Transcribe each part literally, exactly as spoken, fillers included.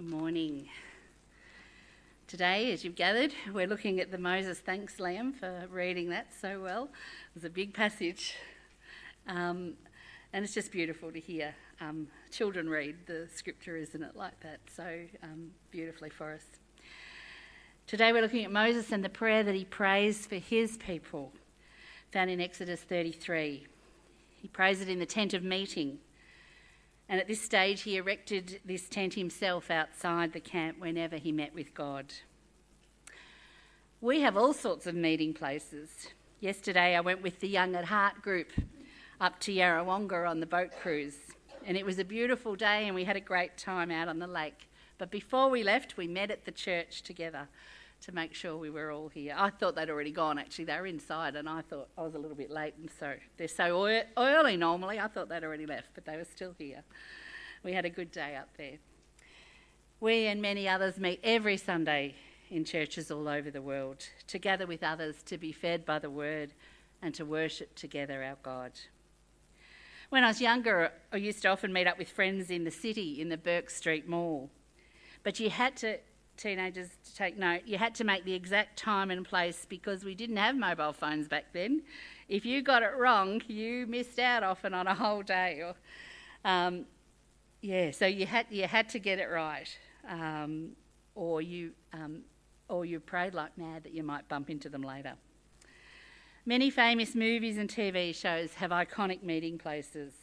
Good morning. Today, as you've gathered, we're looking at the Moses. Thanks, Liam, for reading that so well. It was a big passage. Um, and it's just beautiful to hear um, children read the scripture, isn't it, like that? So um, beautifully for us. Today we're looking at Moses and the prayer that he prays for his people, found in Exodus thirty-three. He prays it in the tent of meeting. And at this stage, he erected this tent himself outside the camp whenever he met with God. We have all sorts of meeting places. Yesterday, I went with the Young at Heart group up to Yarrawonga on the boat cruise. And it was a beautiful day and we had a great time out on the lake. But before we left, we met at the church together to make sure we were all here. I thought they'd already gone, actually. They were inside and I thought I was a little bit late, and so they're so early normally. I thought they'd already left, but they were still here. We had a good day up there. We and many others meet every Sunday in churches all over the world to gather with others, to be fed by the word and to worship together our God. When I was younger, I used to often meet up with friends in the city, in the Burke Street Mall. But you had to teenagers to take note, you had to make the exact time and place because we didn't have mobile phones back then. If you got it wrong, you missed out often on a whole day. Or, um, yeah, so you had you had to get it right, um, or you um, or you prayed like mad that you might bump into them later. Many famous movies and T V shows have iconic meeting places.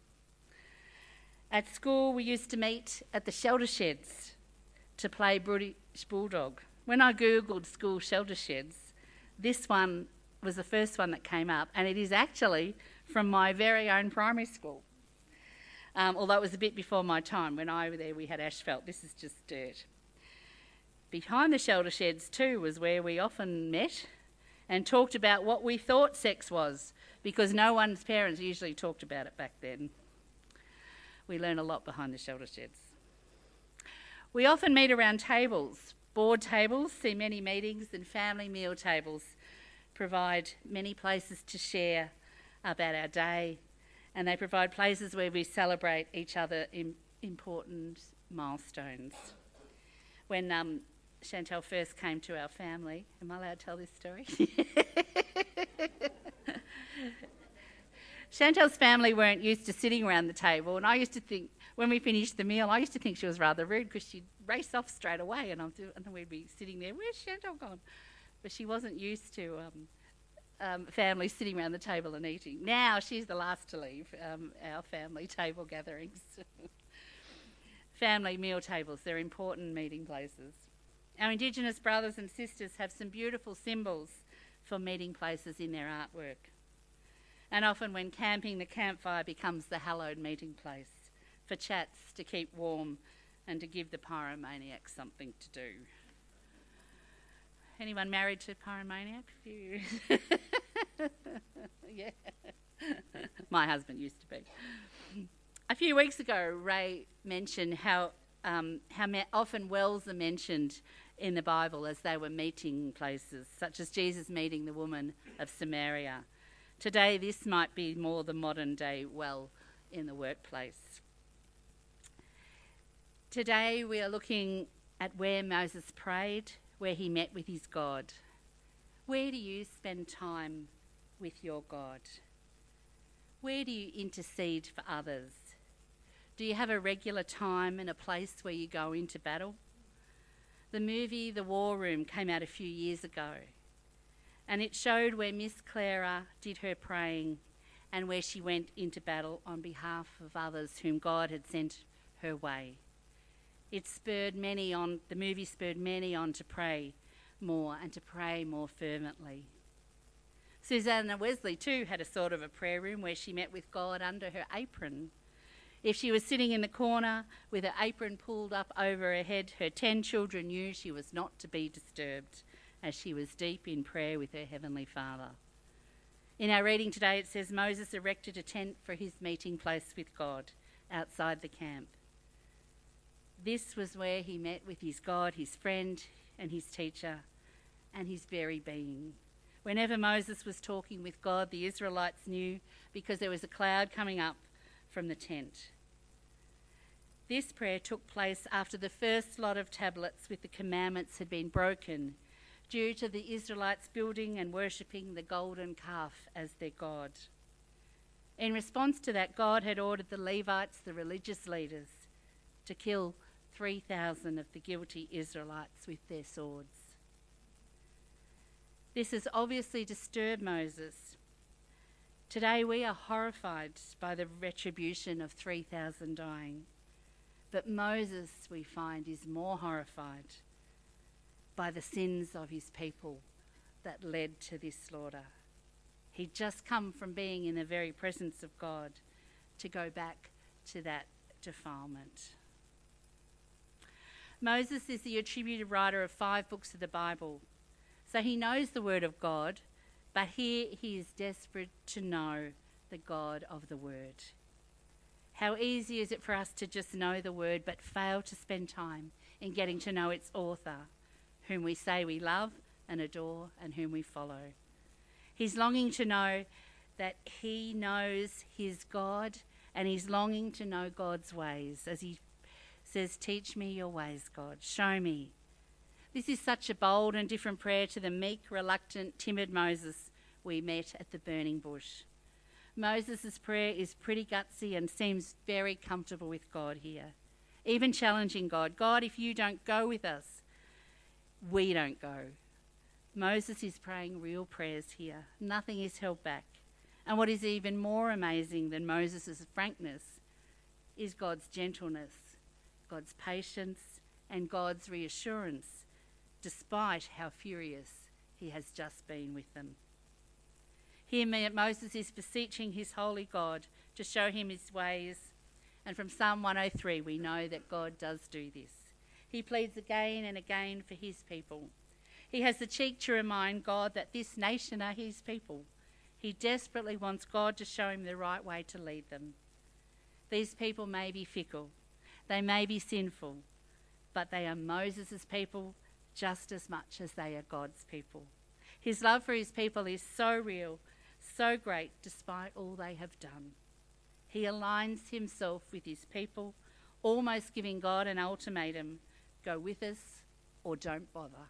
At school, we used to meet at the shelter sheds to play British Bulldog. When I googled school shelter sheds, this one was the first one that came up, and it is actually from my very own primary school. Um, although it was a bit before my time. When I was there, we had asphalt. This is just dirt. Behind the shelter sheds too was where we often met and talked about what we thought sex was, because no one's parents usually talked about it back then. We learn a lot behind the shelter sheds. We often meet around tables. Board tables see many meetings, and family meal tables provide many places to share about our day, and they provide places where we celebrate each other in important milestones. When um, Chantal first came to our family, am I allowed to tell this story? Chantal's family weren't used to sitting around the table, and I used to think, when we finished the meal, I used to think she was rather rude because she'd race off straight away, and, I'm do- and then we'd be sitting there, where's Chantal gone? But she wasn't used to um, um, families sitting around the table and eating. Now she's the last to leave um, our family table gatherings. Family meal tables, they're important meeting places. Our Indigenous brothers and sisters have some beautiful symbols for meeting places in their artwork. And often when camping, the campfire becomes the hallowed meeting place for chats, to keep warm and to give the pyromaniac something to do. Anyone married to pyromaniac? Few. Yeah. My husband used to be. A few weeks ago, Ray mentioned how um, how often wells are mentioned in the Bible as they were meeting places, such as Jesus meeting the woman of Samaria. Today, this might be more the modern day well in the workplace. Today, we are looking at where Moses prayed, where he met with his God. Where do you spend time with your God? Where do you intercede for others? Do you have a regular time and a place where you go into battle? The movie The War Room came out a few years ago, and it showed where Miss Clara did her praying and where she went into battle on behalf of others whom God had sent her way. It spurred many on, the movie spurred many on to pray more and to pray more fervently. Susanna Wesley too had a sort of a prayer room where she met with God under her apron. If she was sitting in the corner with her apron pulled up over her head, her ten children knew she was not to be disturbed as she was deep in prayer with her Heavenly Father. In our reading today, it says Moses erected a tent for his meeting place with God outside the camp. This was where he met with his God, his friend and his teacher, and his very being. Whenever Moses was talking with God, the Israelites knew because there was a cloud coming up from the tent. This prayer took place after the first lot of tablets with the commandments had been broken, due to the Israelites building and worshipping the golden calf as their god. In response to that, God had ordered the Levites, the religious leaders, to kill three thousand of the guilty Israelites with their swords. This has obviously disturbed Moses. Today we are horrified by the retribution of three thousand dying, but Moses, we find, is more horrified by the sins of his people that led to this slaughter. He'd just come from being in the very presence of God to go back to that defilement. Moses is the attributed writer of five books of the Bible, so he knows the word of God, but here he is desperate to know the God of the word. How easy is it for us to just know the word but fail to spend time in getting to know its author, whom we say we love and adore and whom we follow. He's longing to know that he knows his God, and he's longing to know God's ways. As he says, teach me your ways, God, show me. This is such a bold and different prayer to the meek, reluctant, timid Moses we met at the burning bush. Moses' prayer is pretty gutsy and seems very comfortable with God here, even challenging God. God, if you don't go with us, we don't go. Moses is praying real prayers here. Nothing is held back. And what is even more amazing than Moses' frankness is God's gentleness, God's patience, and God's reassurance, despite how furious he has just been with them. Here Moses is beseeching his holy God to show him his ways, and from Psalm one oh three we know that God does do this. He pleads again and again for his people. He has the cheek to remind God that this nation are his people. He desperately wants God to show him the right way to lead them. These people may be fickle, they may be sinful, but they are Moses' people just as much as they are God's people. His love for his people is so real, so great, despite all they have done. He aligns himself with his people, almost giving God an ultimatum: go with us or don't bother.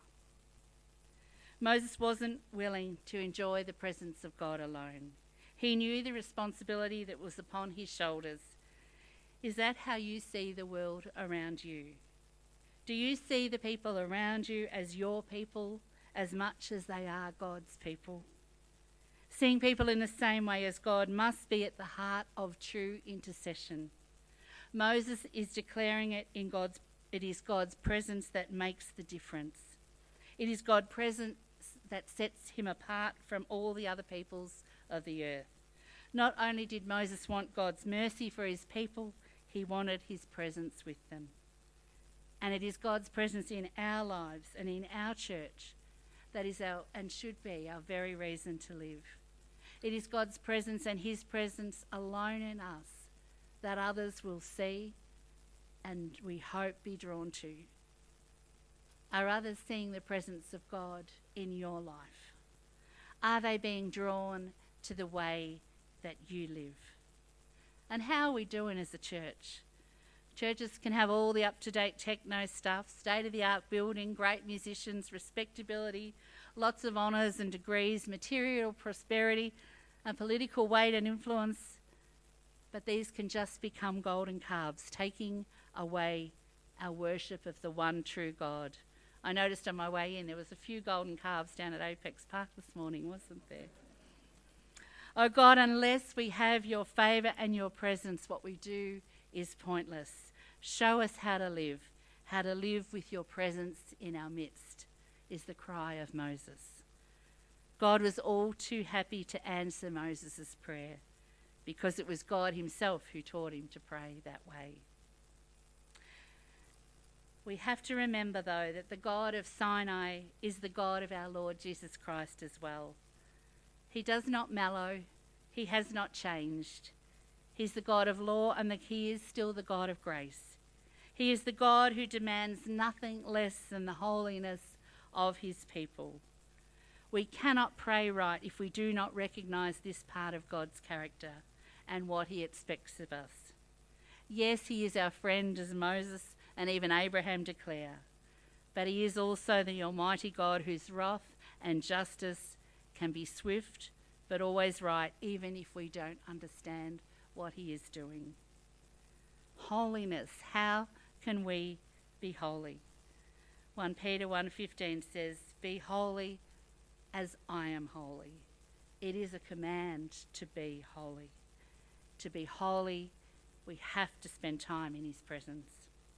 Moses wasn't willing to enjoy the presence of God alone. He knew the responsibility that was upon his shoulders. Is that how you see the world around you? Do you see the people around you as your people as much as they are God's people? Seeing people in the same way as God must be at the heart of true intercession. Moses is declaring it in God's, it is God's presence that makes the difference. It is God's presence that sets him apart from all the other peoples of the earth. Not only did Moses want God's mercy for his people, he wanted his presence with them. And it is God's presence in our lives and in our church that is our, and should be, our very reason to live. It is God's presence and his presence alone in us that others will see and we hope be drawn to. Are others seeing the presence of God in your life? Are they being drawn to the way that you live? And how are we doing as a church? Churches can have all the up-to-date techno stuff, state-of-the-art building, great musicians, respectability, lots of honours and degrees, material prosperity and political weight and influence. But these can just become golden calves, taking away our worship of the one true God. I noticed on my way in there was a few golden calves down at Apex Park this morning, wasn't there? Oh God, unless we have your favour and your presence, what we do is pointless. Show us how to live, how to live with your presence in our midst, is the cry of Moses. God was all too happy to answer Moses' prayer because it was God himself who taught him to pray that way. We have to remember, though, that the God of Sinai is the God of our Lord Jesus Christ as well. He does not mellow. He has not changed. He's the God of law, and the, he is still the God of grace. He is the God who demands nothing less than the holiness of his people. We cannot pray right if we do not recognise this part of God's character and what he expects of us. Yes, he is our friend, as Moses and even Abraham declare, but he is also the Almighty God whose wrath and justice can be swift but always right, even if we don't understand what he is doing. Holiness, how can we be holy? First Peter one fifteen says, "Be holy as I am holy." It is a command to be holy. To be holy, we have to spend time in his presence.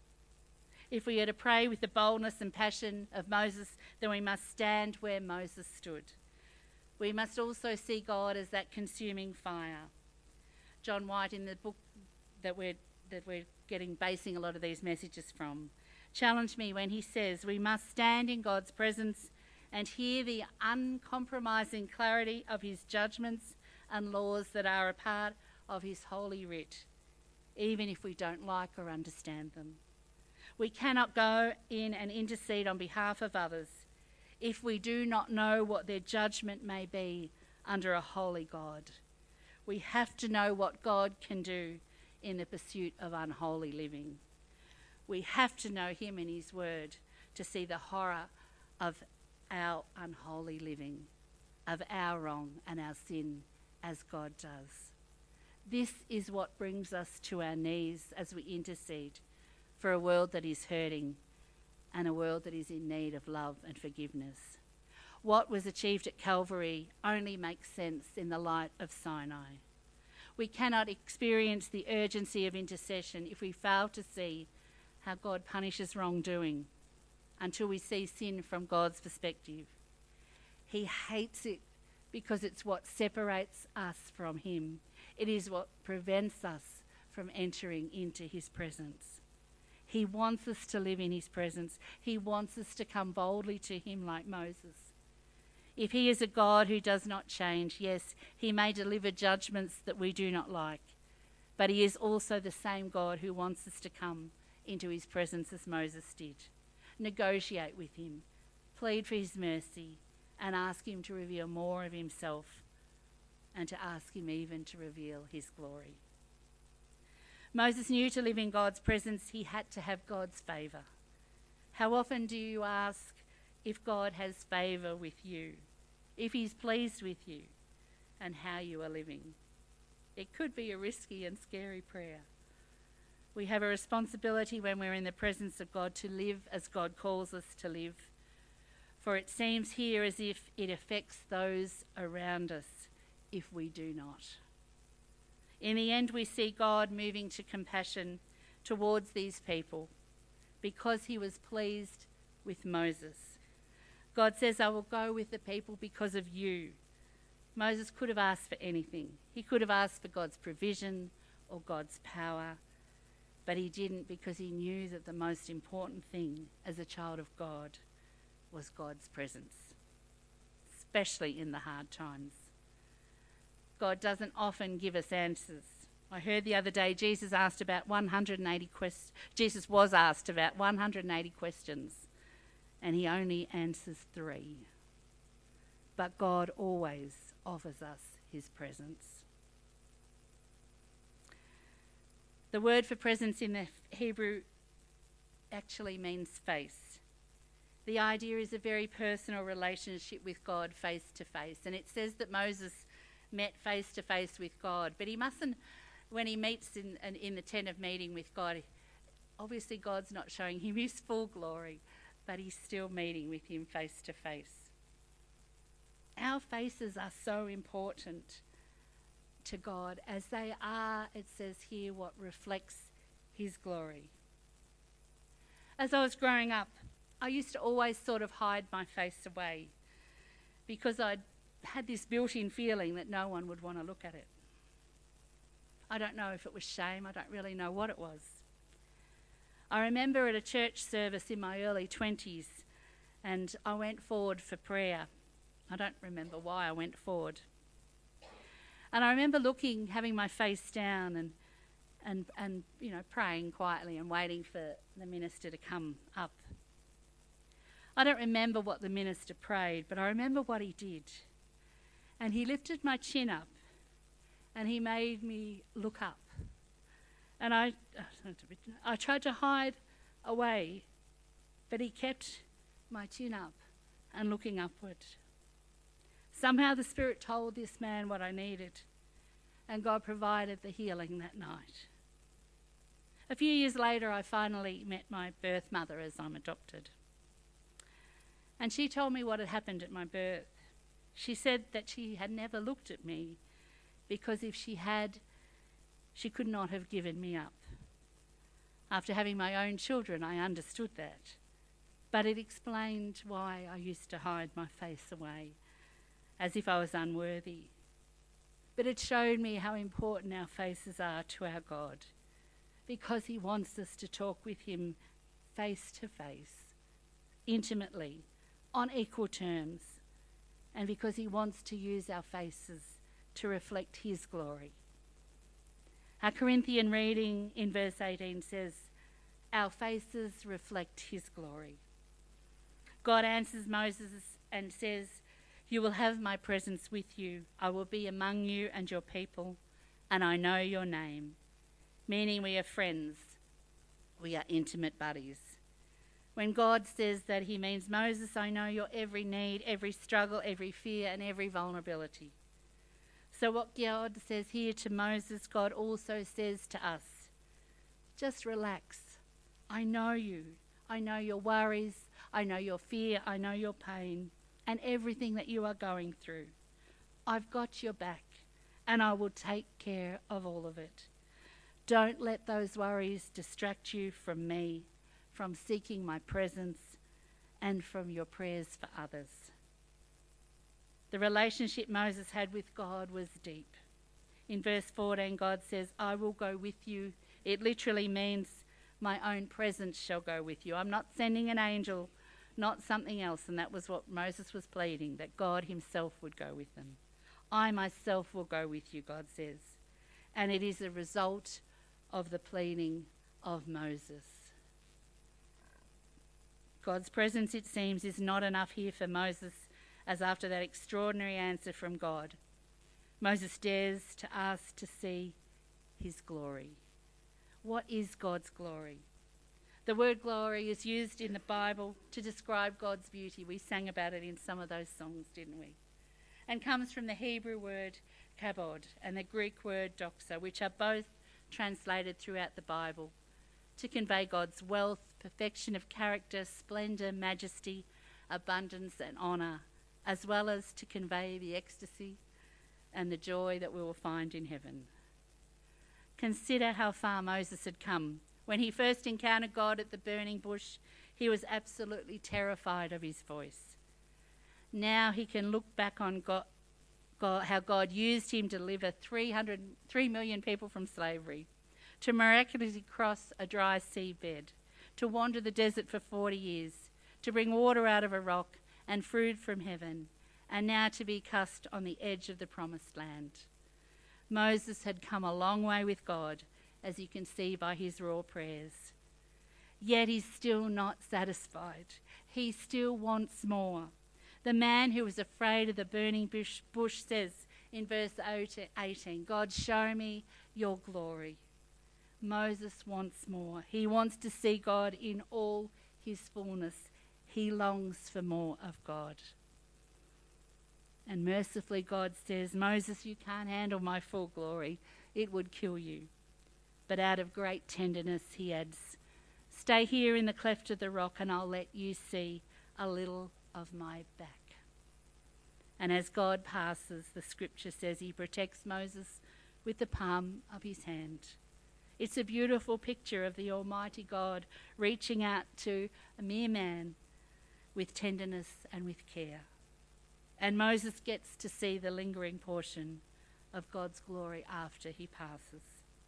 If we are to pray with the boldness and passion of Moses, then we must stand where Moses stood. We must also see God as that consuming fire. John White, in the book that we're, that we're getting, basing a lot of these messages from, challenged me when he says we must stand in God's presence and hear the uncompromising clarity of his judgments and laws that are a part of his holy writ, even if we don't like or understand them. We cannot go in and intercede on behalf of others if we do not know what their judgment may be under a holy God. We have to know what God can do in the pursuit of unholy living. We have to know him and his word to see the horror of our unholy living, of our wrong and our sin, as God does. This is what brings us to our knees as we intercede for a world that is hurting and a world that is in need of love and forgiveness. What was achieved at Calvary only makes sense in the light of Sinai. We cannot experience the urgency of intercession if we fail to see how God punishes wrongdoing until we see sin from God's perspective. He hates it because it's what separates us from him. It is what prevents us from entering into his presence. He wants us to live in his presence. He wants us to come boldly to him like Moses. If he is a God who does not change, yes, he may deliver judgments that we do not like, but he is also the same God who wants us to come into his presence as Moses did. Negotiate with him, plead for his mercy, and ask him to reveal more of himself, and to ask him even to reveal his glory. Moses knew to live in God's presence, he had to have God's favour. How often do you ask if God has favour with you, if he's pleased with you, and how you are living? It could be a risky and scary prayer. We have a responsibility when we're in the presence of God to live as God calls us to live, for it seems here as if it affects those around us if we do not. In the end, we see God moving to compassion towards these people because he was pleased with Moses. God says, "I will go with the people because of you." Moses could have asked for anything. He could have asked for God's provision or God's power, but he didn't, because he knew that the most important thing as a child of God was God's presence, especially in the hard times. God doesn't often give us answers. I heard the other day Jesus asked about one hundred eighty questions. Jesus was asked about one hundred eighty questions, and he only answers three. But God always offers us his presence. The word for presence in the Hebrew actually means face. The idea is a very personal relationship with God face to face, and it says that Moses met face to face with God, but he mustn't, when he meets in, in, in the tent of meeting with God, obviously God's not showing him his full glory, but he's still meeting with him face to face. Our faces are so important to God, as they are, it says here, what reflects his glory. As I was growing up, I used to always sort of hide my face away because I'd had this built-in feeling that no one would want to look at it. I don't know if it was shame, I don't really know what it was. I remember at a church service in my early twenties, and I went forward for prayer. I don't remember why I went forward. And I remember looking, having my face down and and and you know, praying quietly and waiting for the minister to come up. I don't remember what the minister prayed, but I remember what he did. And he lifted my chin up and he made me look up. And I, I tried to hide away, but he kept my chin up and looking upward. Somehow the Spirit told this man what I needed, and God provided the healing that night. A few years later, I finally met my birth mother, as I'm adopted. And she told me what had happened at my birth. She said that she had never looked at me because if she had, she could not have given me up. After having my own children, I understood that. But it explained why I used to hide my face away, as if I was unworthy. But it showed me how important our faces are to our God, because he wants us to talk with him face to face, intimately, on equal terms, and because he wants to use our faces to reflect his glory. Our Corinthian reading in verse eighteen says, "Our faces reflect his glory." God answers Moses and says, "You will have my presence with you. I will be among you and your people, and I know your name." Meaning we are friends. We are intimate buddies. When God says that, he means, Moses, I know your every need, every struggle, every fear, and every vulnerability. So what God says here to Moses, God also says to us. Just relax. I know you. I know your worries. I know your fear. I know your pain and everything that you are going through. I've got your back, and I will take care of all of it. Don't let those worries distract you from me, from seeking my presence, and from your prayers for others. The relationship Moses had with God was deep. In verse fourteen, God says, I will go with you. It literally means my own presence shall go with you. I'm not sending an angel, not something else. And that was what Moses was pleading, that God himself would go with them. I myself will go with you, God says. And it is a result of the pleading of Moses. God's presence, it seems, is not enough here for Moses, as after that extraordinary answer from God, Moses dares to ask to see his glory. What is God's glory? The word glory is used in the Bible to describe God's beauty. We sang about it in some of those songs, didn't we? And comes from the Hebrew word kabod and the Greek word doxa, which are both translated throughout the Bible to convey God's wealth, perfection of character, splendour, majesty, abundance and honour, as well as to convey the ecstasy and the joy that we will find in heaven. Consider how far Moses had come. When he first encountered God at the burning bush, he was absolutely terrified of his voice. Now he can look back on God, God, how God used him to deliver three hundred, three million people from slavery, to miraculously cross a dry seabed, to wander the desert for forty years, to bring water out of a rock and food from heaven, and now to be cast on the edge of the promised land. Moses had come a long way with God, as you can see by his raw prayers. Yet he's still not satisfied. He still wants more. The man who was afraid of the burning bush, bush says in verse eighteen, God, show me your glory. Moses wants more. He wants to see God in all his fullness. He longs for more of God. And mercifully God says, Moses, you can't handle my full glory. It would kill you. But out of great tenderness he adds, stay here in the cleft of the rock and I'll let you see a little of my back. And as God passes, the scripture says he protects Moses with the palm of his hand. It's a beautiful picture of the Almighty God reaching out to a mere man with tenderness and with care. And Moses gets to see the lingering portion of God's glory after he passes.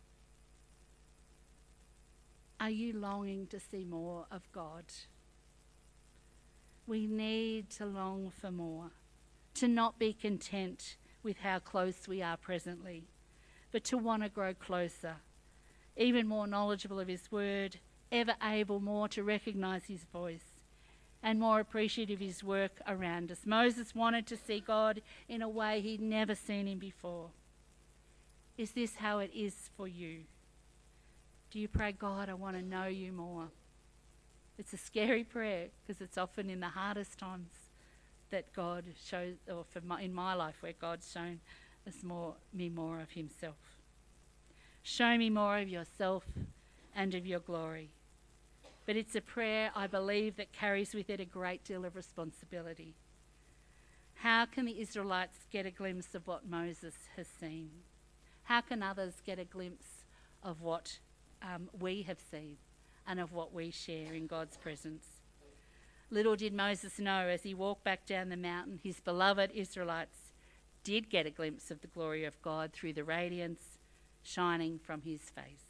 Are you longing to see more of God? We need to long for more, to not be content with how close we are presently, but to want to grow closer, even more knowledgeable of his word, ever able more to recognise his voice, and more appreciative of his work around us. Moses wanted to see God in a way he'd never seen him before. Is this how it is for you? Do you pray, God, I want to know you more? It's a scary prayer because it's often in the hardest times that God shows, or for my, in my life, where God's shown us more, me more of himself. Show me more of yourself and of your glory. But it's a prayer, I believe, that carries with it a great deal of responsibility. How can the Israelites get a glimpse of what Moses has seen? How can others get a glimpse of what um, we have seen and of what we share in God's presence? Little did Moses know, as he walked back down the mountain, his beloved Israelites did get a glimpse of the glory of God through the radiance shining from his face.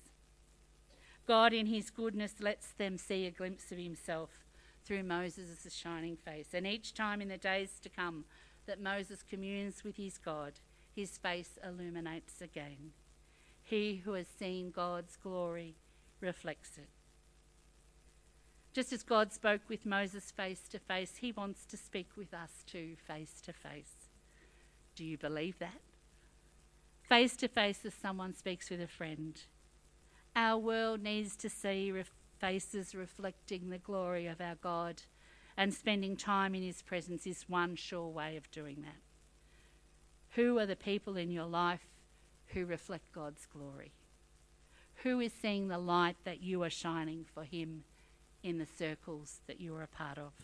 God in his goodness lets them see a glimpse of himself through Moses' shining face. And each time in the days to come that Moses communes with his God, his face illuminates again. He who has seen God's glory reflects it. Just as God spoke with Moses face to face, he wants to speak with us too face to face. Do you believe that? Face to face as someone speaks with a friend. Our world needs to see ref- faces reflecting the glory of our God, and spending time in his presence is one sure way of doing that. Who are the people in your life who reflect God's glory? Who is seeing the light that you are shining for him in the circles that you are a part of?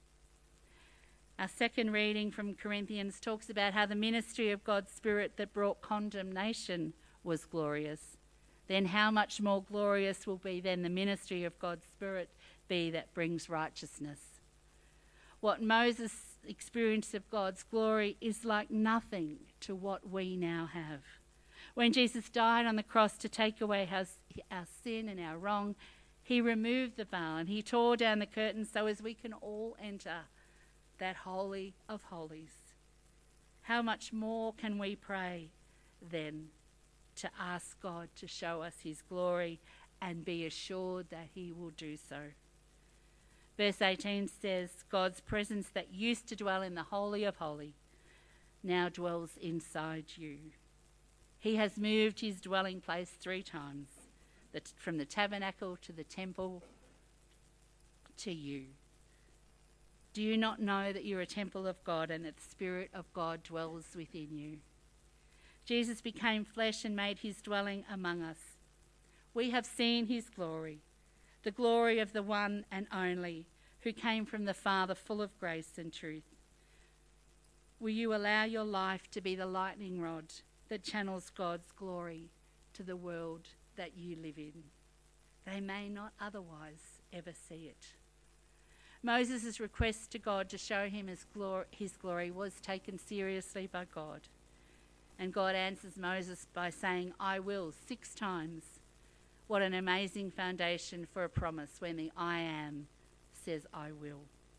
Our second reading from Corinthians talks about how the ministry of God's Spirit that brought condemnation was glorious. Then how much more glorious will be then the ministry of God's Spirit be that brings righteousness? What Moses' experience of God's glory is like nothing to what we now have. When Jesus died on the cross to take away our, our sin and our wrong, he removed the veil and he tore down the curtain so as we can all enter that holy of holies. How much more can we pray then to ask God to show us his glory and be assured that he will do so? Verse eighteen says, God's presence that used to dwell in the Holy of Holies now dwells inside you. He has moved his dwelling place three times, from the tabernacle to the temple to you. Do you not know that you're a temple of God and that the Spirit of God dwells within you? Jesus became flesh and made his dwelling among us. We have seen his glory, the glory of the one and only who came from the Father, full of grace and truth. Will you allow your life to be the lightning rod that channels God's glory to the world that you live in? They may not otherwise ever see it. Moses' request to God to show him his glory, his glory was taken seriously by God. And God answers Moses by saying, I will, six times. What an amazing foundation for a promise when the I am says I will.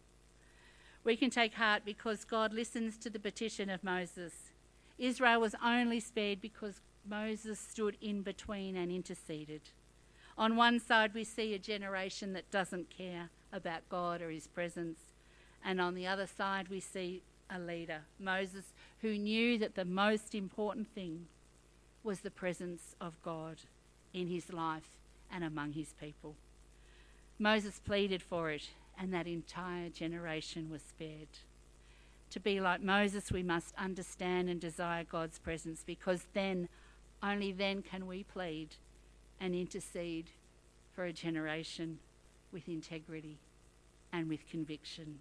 We can take heart because God listens to the petition of Moses. Israel was only spared because Moses stood in between and interceded. On one side we see a generation that doesn't care about God or his presence, and on the other side we see a leader, Moses, who knew that the most important thing was the presence of God in his life and among his people. Moses pleaded for it, and that entire generation was spared. To be like Moses, we must understand and desire God's presence, because then, only then can we plead and intercede for a generation with integrity and with conviction.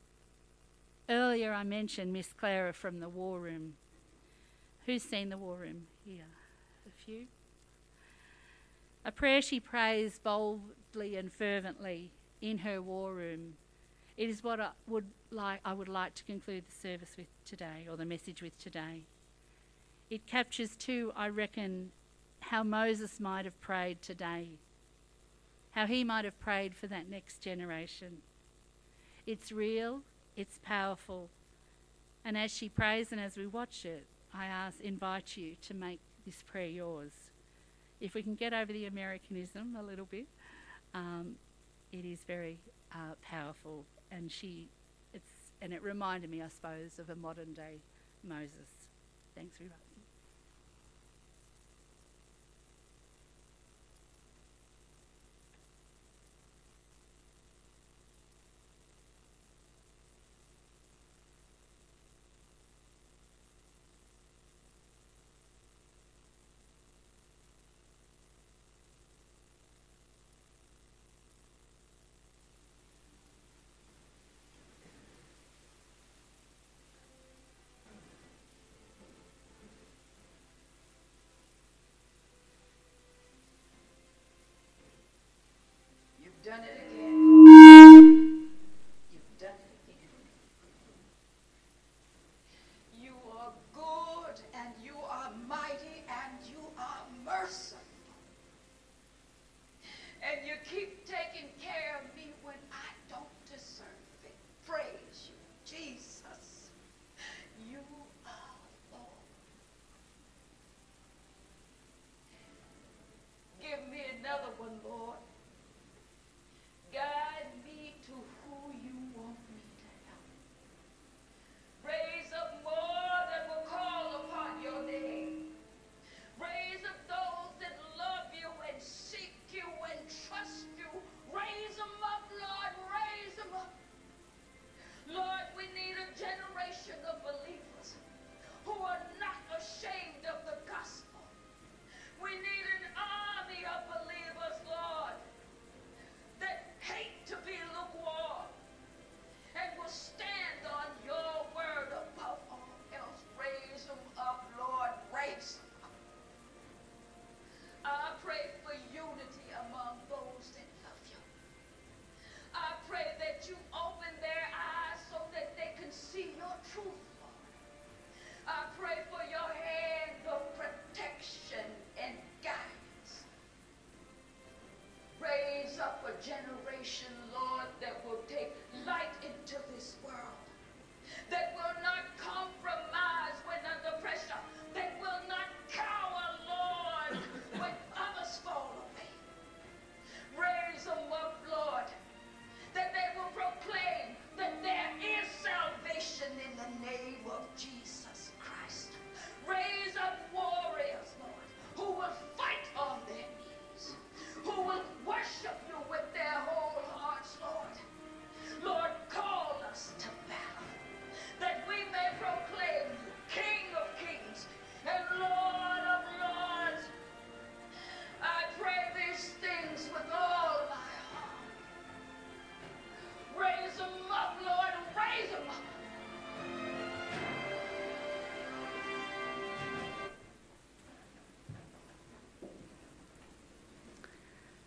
Earlier I mentioned Miss Clara from the War Room. Who's seen the War Room here? A few? A prayer she prays boldly and fervently in her war room. It is what I would like I would like to conclude the service with today, or the message with today. It captures too, I reckon, how Moses might have prayed today, how he might have prayed for that next generation. It's real, it's powerful, and as she prays and as we watch it, I ask, invite you to make this prayer yours. If we can get over the Americanism a little bit, um, it is very uh, powerful, and she, it's, and it reminded me, I suppose, of a modern day Moses. Thanks very much.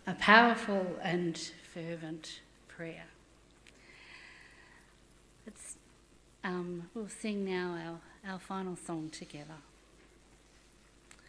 a powerful and fervent prayer. Let's, um, we'll sing now our, our final song together.